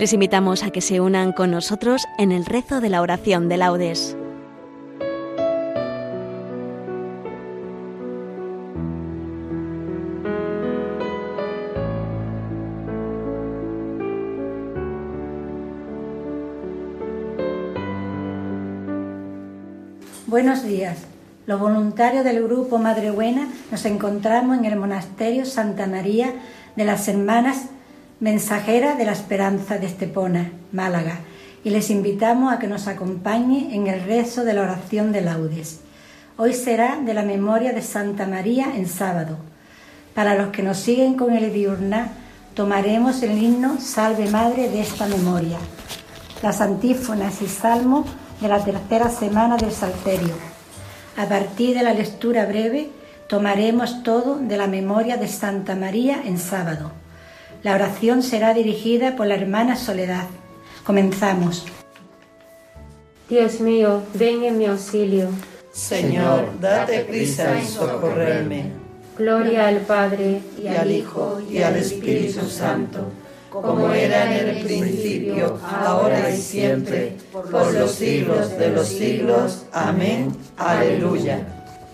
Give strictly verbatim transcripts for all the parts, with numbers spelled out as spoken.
Les invitamos a que se unan con nosotros en el rezo de la oración de laudes. Buenos días. Los voluntarios del Grupo Madre Buena nos encontramos en el Monasterio Santa María de las Hermanas Mensajeras de la Esperanza de Estepona, Málaga, y les invitamos a que nos acompañen en el rezo de la oración de laudes. Hoy será de la memoria de Santa María en sábado. Para los que nos siguen con el diurna, tomaremos el himno Salve Madre de esta memoria, las antífonas y salmos de la tercera semana del Salterio. A partir de la lectura breve, tomaremos todo de la memoria de Santa María en sábado. La oración será dirigida por la hermana Soledad. Comenzamos. Dios mío, ven en mi auxilio. Señor, date prisa en socorrerme. Gloria al Padre, y al Hijo, y al Espíritu Santo, como era en el principio, ahora y siempre, por los siglos de los siglos. Amén. Aleluya.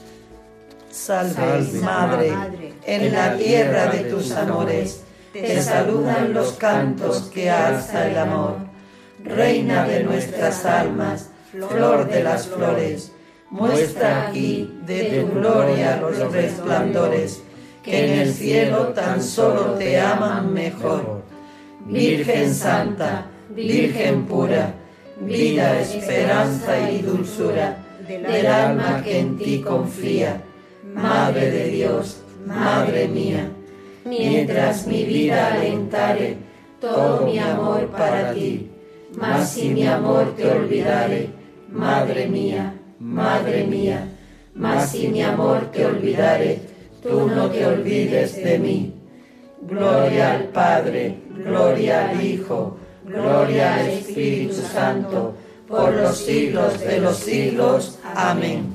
Salve, Madre, en la tierra de tus amores, te saludan los cantos que alza el amor. Reina de nuestras almas, flor de las flores, muestra aquí de tu gloria los resplandores, que en el cielo tan solo te aman mejor. Virgen Santa, Virgen pura, vida, esperanza y dulzura del alma que en ti confía, Madre de Dios, Madre mía. Mientras mi vida alentare, todo mi amor para ti, mas si mi amor te olvidare, Madre mía, Madre mía, mas si mi amor te olvidare, tú no te olvides de mí. Gloria al Padre, gloria al Hijo, gloria al Espíritu Santo, por los siglos de los siglos. Amén.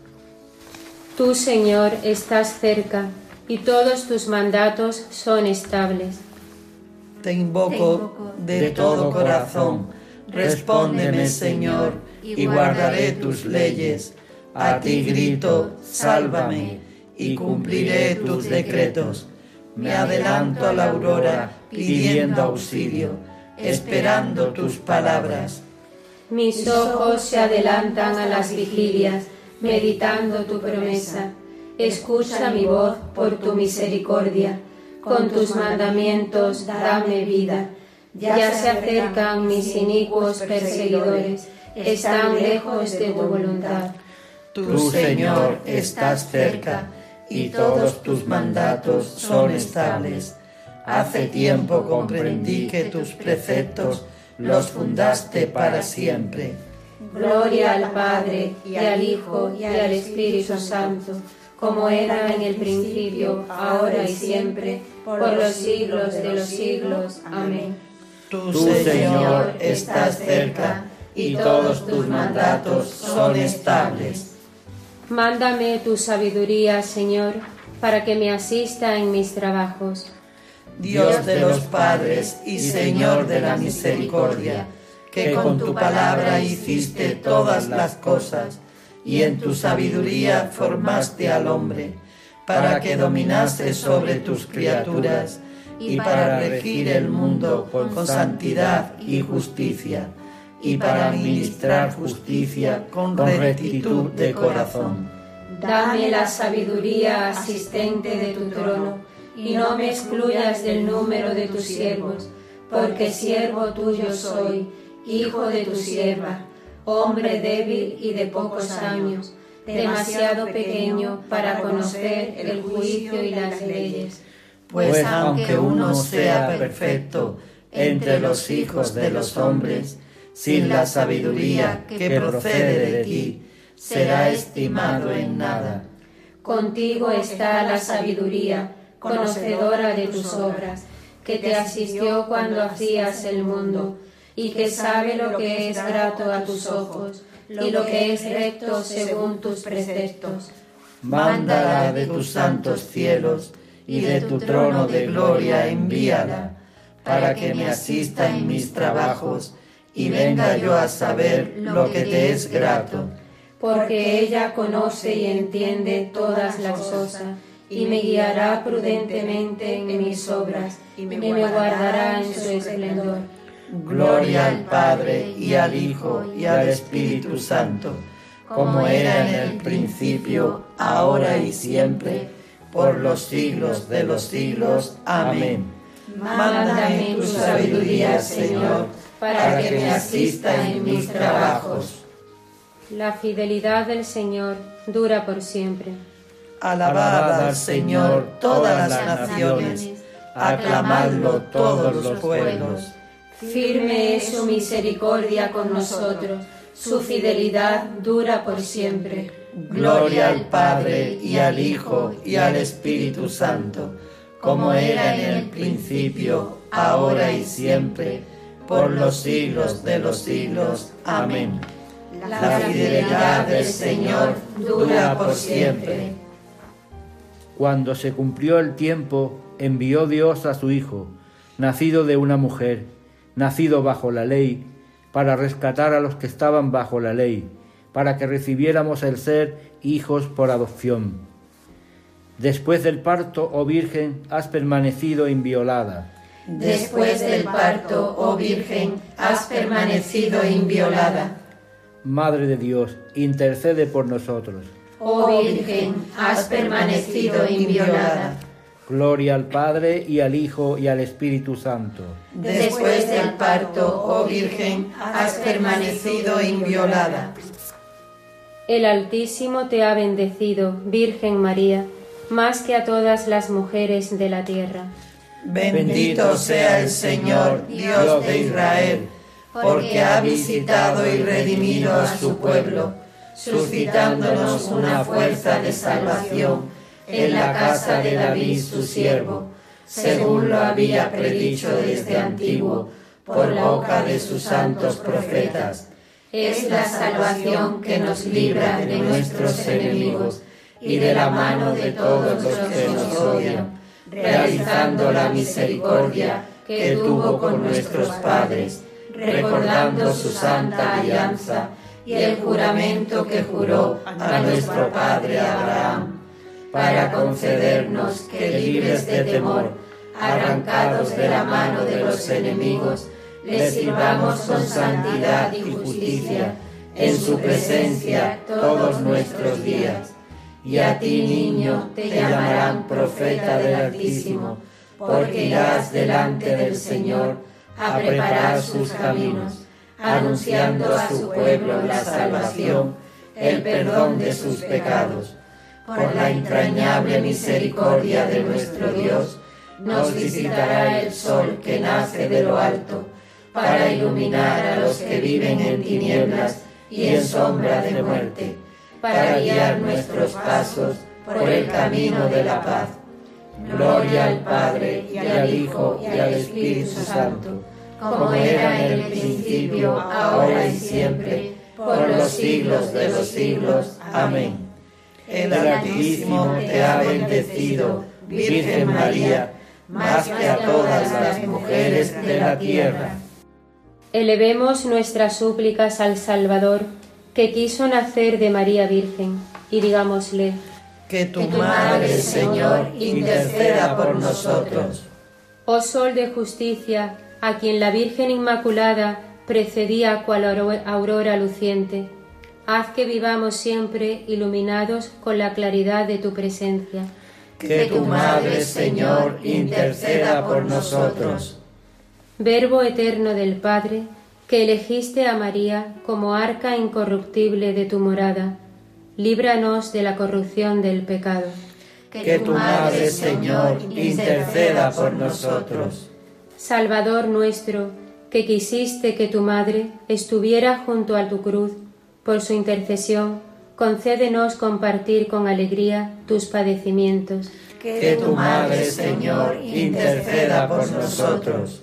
Tú, Señor, estás cerca, y todos tus mandatos son estables. Te invoco de todo corazón, respóndeme, Señor, y guardaré tus leyes. A ti grito, sálvame, y cumpliré tus decretos. Me adelanto a la aurora pidiendo auxilio, esperando tus palabras. Mis ojos se adelantan a las vigilias, meditando tu promesa. Escucha mi voz por tu misericordia, con tus mandamientos dame vida. Ya se acercan mis inicuos perseguidores, están lejos de tu voluntad. Tú, Señor, estás cerca, y todos tus mandatos son estables. Hace tiempo comprendí que tus preceptos los fundaste para siempre. Gloria al Padre, y al Hijo, y al Espíritu Santo, como era en el principio, ahora y siempre, por los siglos de los siglos. Amén. Tú, Señor, estás cerca, y todos tus mandatos son estables. Mándame tu sabiduría, Señor, para que me asista en mis trabajos. Dios de los padres y Señor de la misericordia, que con tu palabra hiciste todas las cosas, y en tu sabiduría formaste al hombre, para que dominase sobre tus criaturas, y para regir el mundo con santidad y justicia, y para ministrar justicia con rectitud de corazón. Dame la sabiduría asistente de tu trono, y no me excluyas del número de tus siervos, porque siervo tuyo soy, hijo de tu sierva, hombre débil y de pocos años, demasiado pequeño para conocer el juicio y las leyes. Pues aunque uno sea perfecto entre los hijos de los hombres, sin la sabiduría que procede de ti, será estimado en nada. Contigo está la sabiduría, conocedora de tus obras, que te asistió cuando hacías el mundo, y que sabe lo que es grato a tus ojos, y lo que es recto según tus preceptos. Mándala de tus santos cielos, y de tu trono de gloria envíala, para que me asista en mis trabajos y venga yo a saber lo que te es grato. Porque ella conoce y entiende todas las cosas, y me guiará prudentemente en mis obras, y me guardará en su esplendor. Gloria al Padre, y al Hijo, y al Espíritu Santo, como era en el principio, ahora y siempre, por los siglos de los siglos. Amén. Mándame tu sabiduría, Señor, para que me asista en mis trabajos. La fidelidad del Señor dura por siempre. Alabad al Señor todas las naciones, aclamadlo todos los pueblos. Firme es su misericordia con nosotros, su fidelidad dura por siempre. Gloria al Padre, y al Hijo, y al Espíritu Santo, como era en el principio, ahora y siempre, por los siglos de los siglos. Amén. La fidelidad del Señor dura por siempre. Cuando se cumplió el tiempo, envió Dios a su Hijo, nacido de una mujer, nacido bajo la ley, para rescatar a los que estaban bajo la ley, para que recibiéramos el ser hijos por adopción. Después del parto, oh Virgen, has permanecido inviolada. Después del parto, oh Virgen, has permanecido inviolada. Madre de Dios, intercede por nosotros. Oh Virgen, has permanecido inviolada. Gloria al Padre, y al Hijo, y al Espíritu Santo. Después del parto, oh Virgen, has permanecido inviolada. El Altísimo te ha bendecido, Virgen María, más que a todas las mujeres de la tierra. Bendito sea el Señor, Dios de Israel, porque ha visitado y redimido a su pueblo, suscitándonos una fuerza de salvación en la casa de David su siervo, según lo había predicho desde antiguo por boca de sus santos profetas. Es la salvación que nos libra de nuestros enemigos y de la mano de todos los que nos odian, realizando la misericordia que tuvo con nuestros padres, recordando su santa alianza y el juramento que juró a nuestro padre Abraham, para concedernos que, libres de temor, arrancados de la mano de los enemigos, le sirvamos con santidad y justicia en su presencia todos nuestros días. Y a ti, niño, te llamarán profeta del Altísimo, porque irás delante del Señor a preparar sus caminos, anunciando a su pueblo la salvación, el perdón de sus pecados. Por la entrañable misericordia de nuestro Dios, nos visitará el sol que nace de lo alto, para iluminar a los que viven en tinieblas y en sombra de muerte, para guiar nuestros pasos por el camino de la paz. Gloria al Padre, y al Hijo, y al Espíritu Santo, como era en el principio, ahora y siempre, por los siglos de los siglos. Amén. El Altísimo te ha bendecido, Virgen María, más que a todas las mujeres de la tierra. Elevemos nuestras súplicas al Salvador, que quiso nacer de María Virgen, y digámosle: que tu Madre, Señor, interceda por nosotros. Oh Sol de justicia, a quien la Virgen Inmaculada precedía cual aurora luciente, haz que vivamos siempre iluminados con la claridad de tu presencia. Que tu Madre, Señor, interceda por nosotros. Verbo eterno del Padre, que elegiste a María como arca incorruptible de tu morada, líbranos de la corrupción del pecado. Que tu Madre, Señor, interceda por nosotros. Salvador nuestro, que quisiste que tu Madre estuviera junto a tu cruz, por su intercesión, concédenos compartir con alegría tus padecimientos. Que tu Madre, Señor, interceda por nosotros.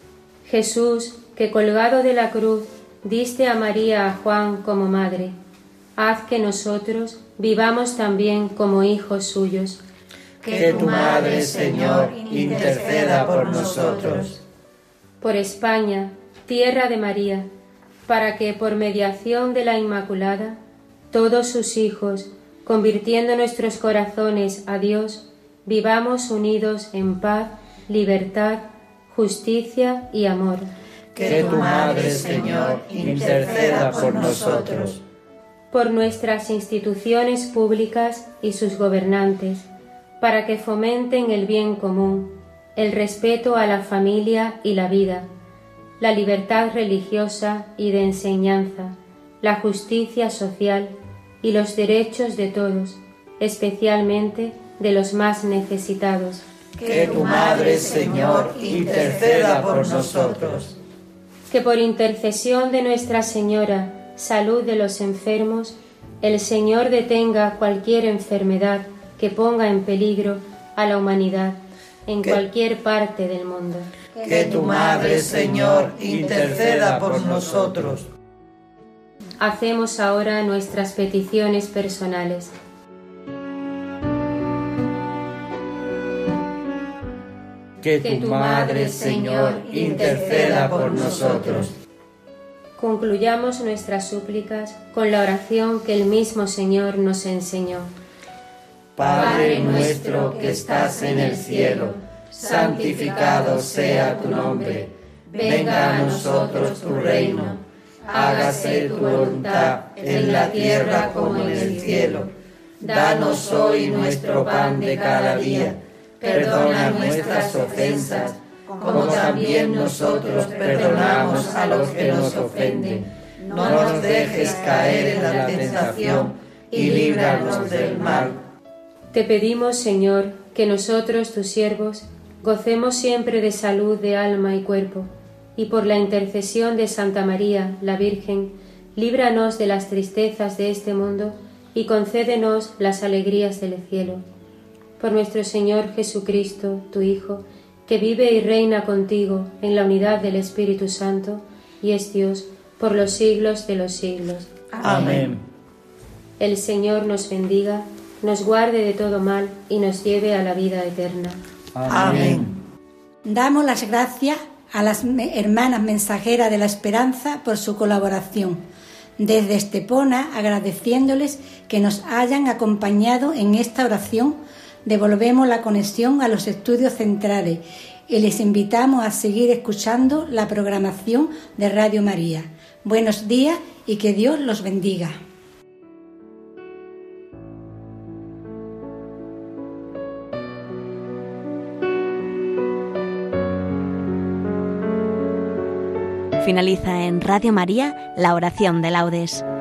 Jesús, que colgado de la cruz diste a María a Juan como madre, haz que nosotros vivamos también como hijos suyos. Que tu Madre, Señor, interceda por nosotros. por España, tierra de María, para que por mediación de la Inmaculada, todos sus hijos, convirtiendo nuestros corazones a Dios, vivamos unidos en paz, libertad, justicia y amor. Que tu Madre, Señor, interceda por nosotros. Por nuestras instituciones públicas y sus gobernantes, para que fomenten el bien común, el respeto a la familia y la vida, la libertad religiosa y de enseñanza, la justicia social y los derechos de todos, especialmente de los más necesitados. Que tu Madre, Señor, interceda por nosotros. Que por intercesión de Nuestra Señora, Salud de los enfermos, el Señor detenga cualquier enfermedad que ponga en peligro a la humanidad en que, cualquier parte del mundo. Que tu Madre, Señor, interceda por nosotros. Hacemos ahora nuestras peticiones personales. Que tu, que tu Madre, Señor, interceda por nosotros. Concluyamos nuestras súplicas con la oración que el mismo Señor nos enseñó. Padre nuestro que estás en el cielo, santificado sea tu nombre. Venga a nosotros tu reino. Hágase tu voluntad en la tierra como en el cielo. Danos hoy nuestro pan de cada día. Perdona nuestras ofensas, como también nosotros perdonamos a los que nos ofenden. No nos dejes caer en la tentación y líbranos del mal. Te pedimos, Señor, que nosotros, tus siervos, gocemos siempre de salud de alma y cuerpo, y por la intercesión de Santa María, la Virgen, líbranos de las tristezas de este mundo y concédenos las alegrías del cielo. Por nuestro Señor Jesucristo, tu Hijo, que vive y reina contigo en la unidad del Espíritu Santo, y es Dios por los siglos de los siglos. Amén. El Señor nos bendiga, nos guarde de todo mal y nos lleve a la vida eterna. Amén. Damos las gracias a las hermanas mensajeras de la esperanza por su colaboración. Desde Estepona, agradeciéndoles que nos hayan acompañado en esta oración, devolvemos la conexión a los estudios centrales y les invitamos a seguir escuchando la programación de Radio María. Buenos días y que Dios los bendiga. Finaliza en Radio María la oración de laudes.